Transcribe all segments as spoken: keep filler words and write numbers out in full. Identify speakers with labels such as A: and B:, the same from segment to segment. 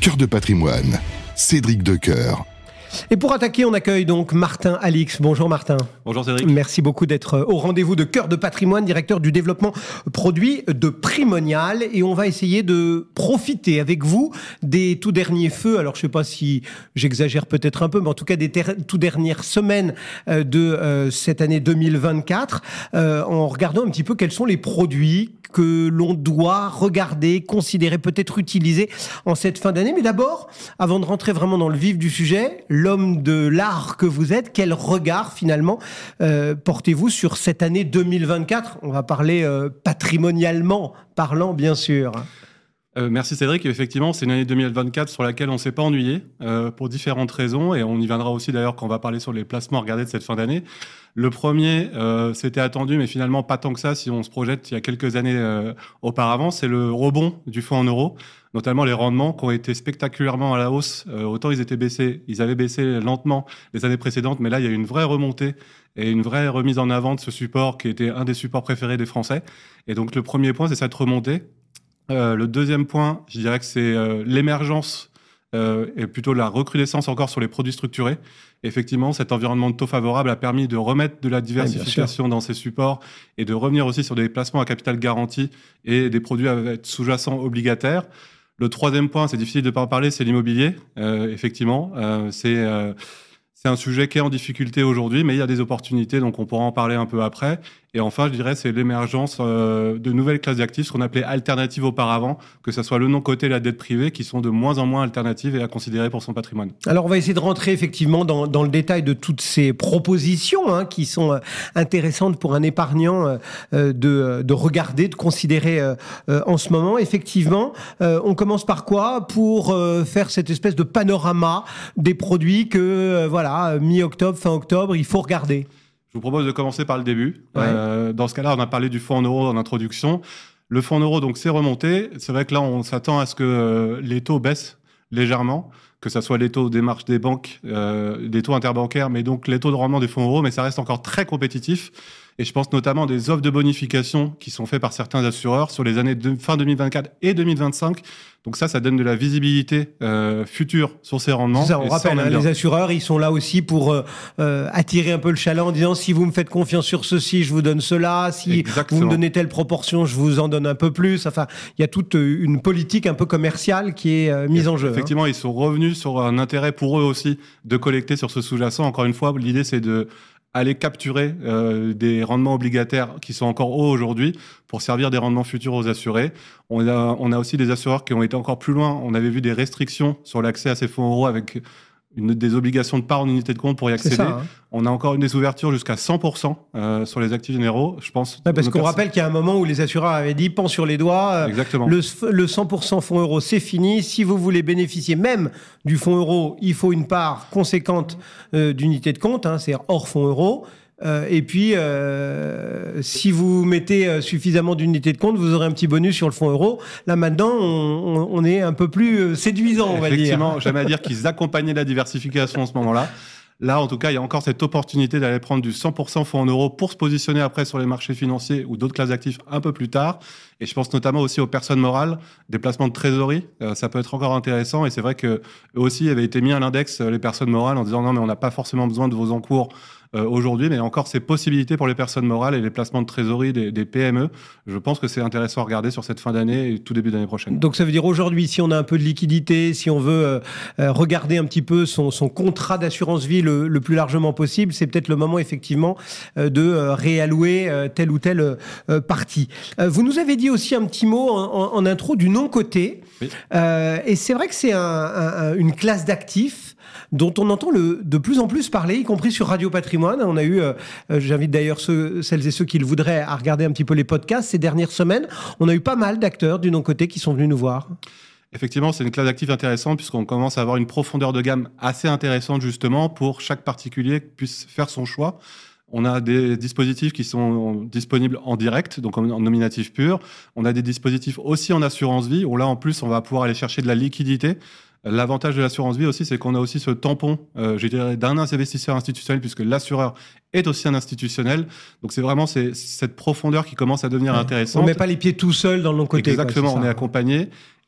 A: Cœur de patrimoine, Cédric Decoeur.
B: Et pour attaquer, on accueille donc Martin Alix. Bonjour Martin.
C: Bonjour Cédric.
B: Merci beaucoup d'être au rendez-vous de Cœur de patrimoine, directeur du développement produit de Primonial. Et on va essayer de profiter avec vous des tout derniers feux. Alors je ne sais pas si j'exagère peut-être un peu, mais en tout cas des ter- tout dernières semaines de euh, cette année deux mille vingt-quatre, euh, en regardant un petit peu quels sont les produits que l'on doit regarder, considérer, peut-être utiliser en cette fin d'année. Mais d'abord, avant de rentrer vraiment dans le vif du sujet, l'homme de l'art que vous êtes, quel regard finalement euh, portez-vous sur cette année deux mille vingt-quatre ? On va parler euh, patrimonialement parlant, bien sûr.
C: Euh, merci Cédric. Effectivement, c'est une année deux mille vingt-quatre sur laquelle on ne s'est pas ennuyé euh, pour différentes raisons, et on y viendra aussi d'ailleurs quand on va parler sur les placements à regarder de cette fin d'année. Le premier, euh, c'était attendu, mais finalement pas tant que ça si on se projette il y a quelques années euh, auparavant, c'est le rebond du fonds en euros, notamment les rendements qui ont été spectaculairement à la hausse. Euh, autant ils étaient baissés, ils avaient baissé lentement les années précédentes, mais là il y a eu une vraie remontée et une vraie remise en avant de ce support qui était un des supports préférés des Français. Et donc le premier point, c'est cette remontée. Euh, le deuxième point, je dirais que c'est euh, l'émergence euh, et plutôt la recrudescence encore sur les produits structurés. Effectivement, cet environnement de taux favorable a permis de remettre de la diversification dans ces supports et de revenir aussi sur des placements à capital garanti et des produits avec sous-jacents obligataires. Le troisième point, c'est difficile de ne pas en parler, c'est l'immobilier. Euh, effectivement, euh, c'est... Euh, C'est un sujet qui est en difficulté aujourd'hui, mais il y a des opportunités, donc on pourra en parler un peu après. Et enfin, je dirais, c'est l'émergence euh, de nouvelles classes d'actifs, ce qu'on appelait alternatives auparavant, que ce soit le non-coté et la dette privée, qui sont de moins en moins alternatives et à considérer pour son patrimoine.
B: Alors, on va essayer de rentrer effectivement dans, dans le détail de toutes ces propositions hein, qui sont euh, intéressantes pour un épargnant euh, de, de regarder, de considérer euh, euh, en ce moment. Effectivement, euh, on commence par quoi pour euh, faire cette espèce de panorama des produits que, euh, voilà, mi-octobre, fin octobre, il faut regarder.
C: Je vous propose de commencer par le début.
B: Ouais.
C: Euh, dans ce cas-là, on a parlé du fonds en euros en introduction. Le fonds en euros, donc, c'est remonté. C'est vrai que là, on s'attend à ce que euh, les taux baissent légèrement, que ce soit les taux des marges des banques, euh, des taux interbancaires, mais donc les taux de rendement des fonds euros, mais ça reste encore très compétitif. Et je pense notamment des offres de bonification qui sont faites par certains assureurs sur les années de fin deux mille vingt-quatre et deux mille vingt-cinq. Donc ça, ça donne de la visibilité euh, future sur ces rendements.
B: C'est ça, on
C: et
B: rappelle,
C: ça, on
B: hein, les assureurs, ils sont là aussi pour euh, euh, attirer un peu le chaland en disant si vous me faites confiance sur ceci, je vous donne cela. Si
C: Exactement.
B: vous me donnez telle proportion, je vous en donne un peu plus. Enfin, il y a toute une politique un peu commerciale qui est euh, mise en jeu.
C: Effectivement,
B: hein.
C: Ils sont revenus sur un intérêt pour eux aussi de collecter sur ce sous-jacent. Encore une fois, l'idée, c'est de aller capturer euh, des rendements obligataires qui sont encore hauts aujourd'hui pour servir des rendements futurs aux assurés. On a, on a aussi des assureurs qui ont été encore plus loin. On avait vu des restrictions sur l'accès à ces fonds euros avec une, des obligations de part en unité de compte pour y accéder.
B: Ça, hein.
C: On a encore une des ouvertures jusqu'à cent pour cent euh, sur les actifs généraux. Je pense.
B: Ouais, parce qu'on
C: pers-
B: rappelle qu'il y a un moment où les assureurs avaient dit pan sur les doigts. euh,
C: Exactement.
B: Le, le cent pour cent fonds euro, c'est fini. Si vous voulez bénéficier même du fonds euro, il faut une part conséquente euh, d'unité de compte, hein, c'est hors fonds euro. Euh, et puis, euh, si vous mettez euh, suffisamment d'unités de compte, vous aurez un petit bonus sur le fonds euro. Là, maintenant, on, on est un peu plus euh, séduisant, on va dire.
C: Effectivement, j'aime à dire qu'ils accompagnaient la diversification en ce moment-là. Là, en tout cas, il y a encore cette opportunité d'aller prendre du cent pour cent fonds en euros pour se positionner après sur les marchés financiers ou d'autres classes d'actifs un peu plus tard. Et je pense notamment aussi aux personnes morales, des placements de trésorerie. Euh, ça peut être encore intéressant. Et c'est vrai qu'eux aussi avaient été mis à l'index, les personnes morales, en disant non, mais on n'a pas forcément besoin de vos encours euh, aujourd'hui, mais il y a encore ces possibilités pour les personnes morales et les placements de trésorerie des, des P M E. Je pense que c'est intéressant à regarder sur cette fin d'année et tout début d'année prochaine.
B: Donc ça veut dire aujourd'hui, si on a un peu de liquidité, si on veut euh, euh, regarder un petit peu son, son contrat d'assurance vie le, le plus largement possible, c'est peut-être le moment effectivement euh, de euh, réallouer euh, telle ou telle euh, partie. Euh, vous nous avez dit aussi un petit mot en, en, en intro du non-coté.
C: Oui.
B: Euh, et c'est vrai que c'est un, un, une classe d'actifs dont on entend le, de plus en plus parler, y compris sur Radio Patrimoine. On a eu, euh, j'invite d'ailleurs ceux, celles et ceux qui le voudraient à regarder un petit peu les podcasts ces dernières semaines. On a eu pas mal d'acteurs du non-coté qui sont venus nous voir.
C: Effectivement, c'est une classe d'actifs intéressante puisqu'on commence à avoir une profondeur de gamme assez intéressante justement pour chaque particulier puisse faire son choix. On a des dispositifs qui sont disponibles en direct, donc en nominatif pur. On a des dispositifs aussi en assurance vie, où là, en plus, on va pouvoir aller chercher de la liquidité. L'avantage de l'assurance vie aussi, c'est qu'on a aussi ce tampon, euh, je dirais, d'un investisseur institutionnel, puisque l'assureur est aussi un institutionnel. Donc, c'est vraiment c'est, cette profondeur qui commence à devenir
B: ouais.
C: intéressante.
B: On ne met pas les pieds tout seul dans le non-coté.
C: Exactement,
B: quoi,
C: on est accompagné.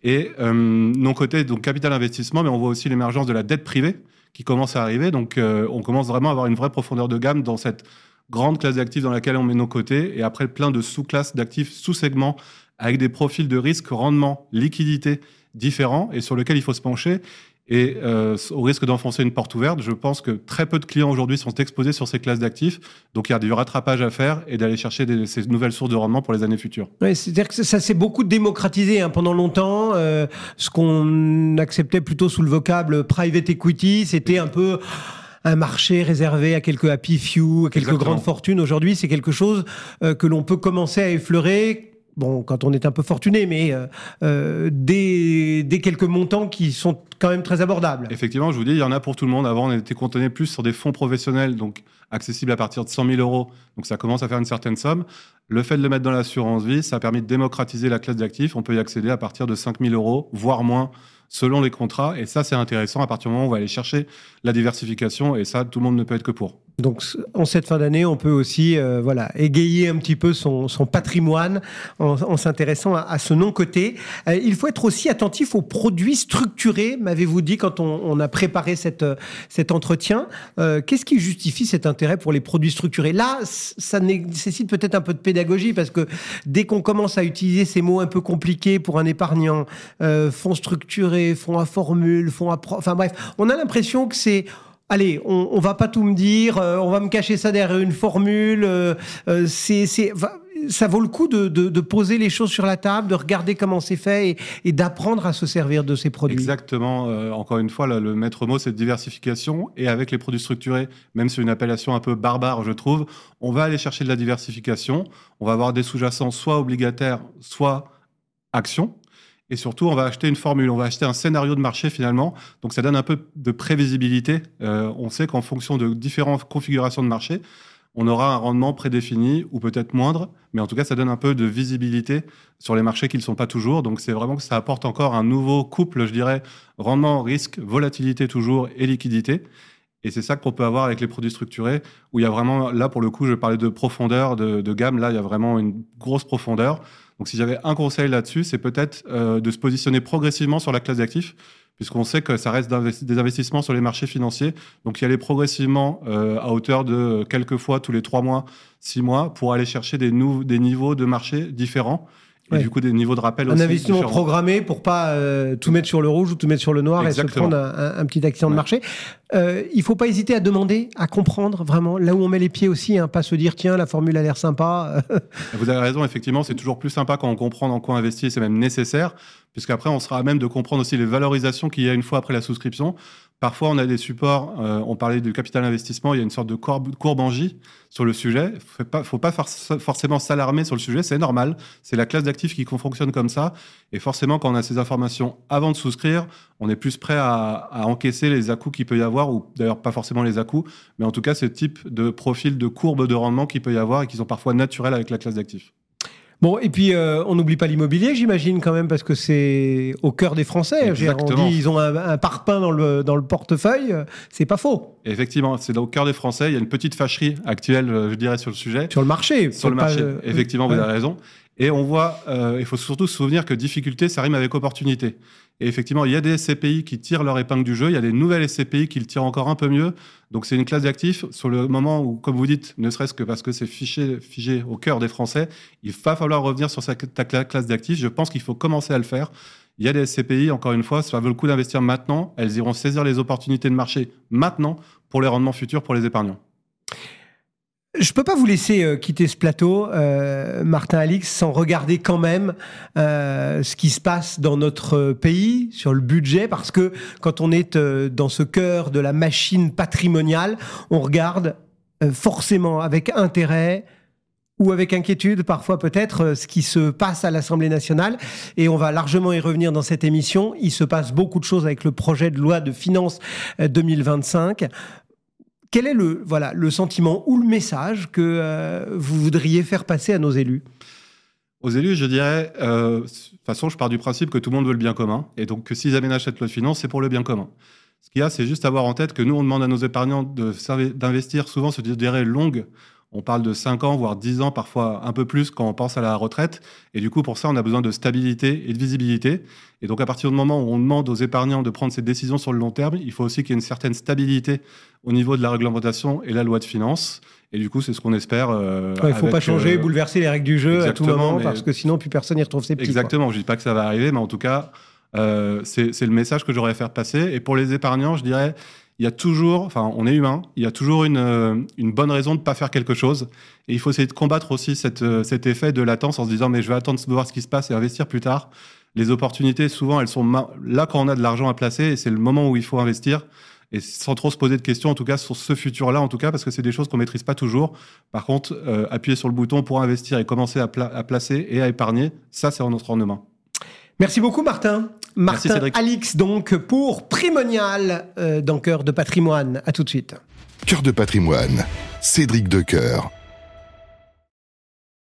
C: Et euh, non coté, donc capital investissement, mais on voit aussi l'émergence de la dette privée qui commence à arriver. Donc, euh, on commence vraiment à avoir une vraie profondeur de gamme dans cette grande classe d'actifs dans laquelle on met nos cotés. Et après, plein de sous-classes d'actifs, sous-segments, avec des profils de risque, rendement, liquidité différents et sur lesquels il faut se pencher. Et euh, au risque d'enfoncer une porte ouverte, je pense que très peu de clients aujourd'hui sont exposés sur ces classes d'actifs. Donc, il y a du rattrapage à faire et d'aller chercher des, ces nouvelles sources de rendement pour les années futures.
B: Ouais, c'est-à-dire que ça s'est beaucoup démocratisé hein, pendant longtemps. Euh, ce qu'on acceptait plutôt sous le vocable private equity, c'était un peu un marché réservé à quelques happy few, à quelques Exactement. Grandes fortunes. Aujourd'hui, c'est quelque chose euh, que l'on peut commencer à effleurer. Bon, quand on est un peu fortuné, mais euh, euh, des, des quelques montants qui sont quand même très abordables.
C: Effectivement, je vous dis, il y en a pour tout le monde. Avant, on était cantonné plus sur des fonds professionnels, donc accessibles à partir de cent mille euros. Donc, ça commence à faire une certaine somme. Le fait de le mettre dans l'assurance vie, ça a permis de démocratiser la classe d'actifs. On peut y accéder à partir de cinq mille euros, voire moins, selon les contrats. Et ça, c'est intéressant à partir du moment où on va aller chercher la diversification. Et ça, tout le monde ne peut être que pour.
B: Donc, en cette fin d'année, on peut aussi euh, voilà, égayer un petit peu son, son patrimoine en, en s'intéressant à, à ce non-coté. Euh, il faut être aussi attentif aux produits structurés, m'avez-vous dit quand on, on a préparé cette, cet entretien. Euh, qu'est-ce qui justifie cet intérêt pour les produits structurés ? Là, ça nécessite peut-être un peu de pédagogie parce que dès qu'on commence à utiliser ces mots un peu compliqués pour un épargnant, euh, fonds structurés, fonds à formule, fonds à... Pro... Enfin bref, on a l'impression que c'est... Allez, on, on va pas tout me dire, euh, on va me cacher ça derrière une formule. Euh, euh, c'est, c'est, ça vaut le coup de, de, de poser les choses sur la table, de regarder comment c'est fait et, et d'apprendre à se servir de ces produits.
C: Exactement. Euh, encore une fois, là, le maître mot, c'est diversification. Et avec les produits structurés, même si c'est une appellation un peu barbare, je trouve, on va aller chercher de la diversification. On va avoir des sous-jacents soit obligataires, soit actions. Et surtout, on va acheter une formule, on va acheter un scénario de marché finalement. Donc, ça donne un peu de prévisibilité. Euh, on sait qu'en fonction de différentes configurations de marché, on aura un rendement prédéfini ou peut-être moindre. Mais en tout cas, ça donne un peu de visibilité sur les marchés qui ne le sont pas toujours. Donc, c'est vraiment que ça apporte encore un nouveau couple, je dirais, rendement, risque, volatilité toujours et liquidité. Et c'est ça qu'on peut avoir avec les produits structurés, où il y a vraiment, là pour le coup, je parlais de profondeur, de, de gamme, là il y a vraiment une grosse profondeur. Donc si j'avais un conseil là-dessus, c'est peut-être euh, de se positionner progressivement sur la classe d'actifs, puisqu'on sait que ça reste d'investi- des investissements sur les marchés financiers. Donc y aller progressivement euh, à hauteur de quelques fois tous les trois mois, six mois, pour aller chercher des, nou- des niveaux de marché différents. Et ouais. du coup, des niveaux de rappel
B: un
C: aussi.
B: Un investissement
C: différents.
B: programmé pour pas euh, tout mettre sur le rouge ou tout mettre sur le noir Exactement. Et se prendre un, un, un petit accident ouais. de marché. Euh, il faut pas hésiter à demander, à comprendre vraiment là où on met les pieds aussi, hein, pas se dire tiens la formule a l'air sympa.
C: Vous avez raison, effectivement, c'est toujours plus sympa quand on comprend dans quoi investir, c'est même nécessaire, puisqu'après on sera à même de comprendre aussi les valorisations qu'il y a une fois après la souscription. Parfois, on a des supports, euh, on parlait du capital investissement, il y a une sorte de courbe, courbe en J sur le sujet. Il ne faut pas for- forcément s'alarmer sur le sujet, c'est normal. C'est la classe d'actifs qui fonctionne comme ça. Et forcément, quand on a ces informations avant de souscrire, on est plus prêt à, à encaisser les à-coups qu'il peut y avoir, ou d'ailleurs pas forcément les à-coups, mais en tout cas, ce type de profil de courbe de rendement qu'il peut y avoir et qui sont parfois naturels avec la classe d'actifs.
B: Bon, et puis euh, on n'oublie pas l'immobilier, j'imagine quand même, parce que c'est au cœur des Français.
C: Exactement.
B: On dit ils ont un, un parpaing dans le, dans le portefeuille, c'est pas faux.
C: Effectivement, c'est au cœur des Français. Il y a une petite fâcherie actuelle, je dirais, sur le sujet.
B: Sur le marché.
C: Sur le marché,
B: pas, euh,
C: effectivement,
B: ouais.
C: vous avez raison. Et on voit, euh, il faut surtout se souvenir que difficulté, ça rime avec opportunité. Et effectivement, il y a des S C P I qui tirent leur épingle du jeu, il y a des nouvelles S C P I qui le tirent encore un peu mieux. Donc c'est une classe d'actifs sur le moment où, comme vous dites, ne serait-ce que parce que c'est fiché, figé au cœur des Français, il va falloir revenir sur sa ta classe d'actifs. Je pense qu'il faut commencer à le faire. Il y a des S C P I, encore une fois, ça vaut le coup d'investir maintenant. Elles iront saisir les opportunités de marché maintenant pour les rendements futurs pour les épargnants.
B: Je ne peux pas vous laisser euh, quitter ce plateau, euh, Martin Alix, sans regarder quand même euh, ce qui se passe dans notre pays, sur le budget, parce que quand on est euh, dans ce cœur de la machine patrimoniale, on regarde euh, forcément avec intérêt ou avec inquiétude, parfois peut-être, euh, ce qui se passe à l'Assemblée nationale. Et on va largement y revenir dans cette émission. Il se passe beaucoup de choses avec le projet de loi de finances euh, deux mille vingt-cinq. Quel est le, voilà, le sentiment ou le message que euh, vous voudriez faire passer à nos élus ?
C: Aux élus, je dirais, euh, de toute façon, je pars du principe que tout le monde veut le bien commun, et donc que s'ils aménagent cette loi de finances, c'est pour le bien commun. Ce qu'il y a, c'est juste avoir en tête que nous, on demande à nos épargnants de, d'investir souvent sur des durées longues. On parle de cinq ans, voire dix ans, parfois un peu plus quand on pense à la retraite. Et du coup, pour ça, on a besoin de stabilité et de visibilité. Et donc, à partir du moment où on demande aux épargnants de prendre ces décisions sur le long terme, il faut aussi qu'il y ait une certaine stabilité au niveau de la réglementation et la loi de finances. Et du coup, c'est ce qu'on espère. Euh,
B: il ne faut pas changer,
C: euh,
B: bouleverser les règles du jeu à tout moment, parce que sinon, plus personne n'y retrouve ses petits.
C: Exactement,
B: quoi.
C: Je ne dis pas que ça va arriver, mais en tout cas, euh, c'est, c'est le message que j'aurais à faire passer. Et pour les épargnants, je dirais... Il y a toujours, enfin, on est humain, il y a toujours une, euh, une bonne raison de ne pas faire quelque chose. Et il faut essayer de combattre aussi cette, euh, cet effet de latence en se disant, mais je vais attendre de voir ce qui se passe et investir plus tard. Les opportunités, souvent, elles sont ma- là quand on a de l'argent à placer et c'est le moment où il faut investir. Et sans trop se poser de questions, en tout cas, sur ce futur-là, en tout cas, parce que c'est des choses qu'on ne maîtrise pas toujours. Par contre, euh, appuyer sur le bouton pour investir et commencer à, pla- à placer et à épargner, ça, c'est en notre rendement.
B: Merci beaucoup, Martin. Martin
C: Merci,
B: Alix, donc, pour Primonial euh, dans Cœur de Patrimoine. À tout de suite.
A: Cœur de Patrimoine, Cédric Decoeur.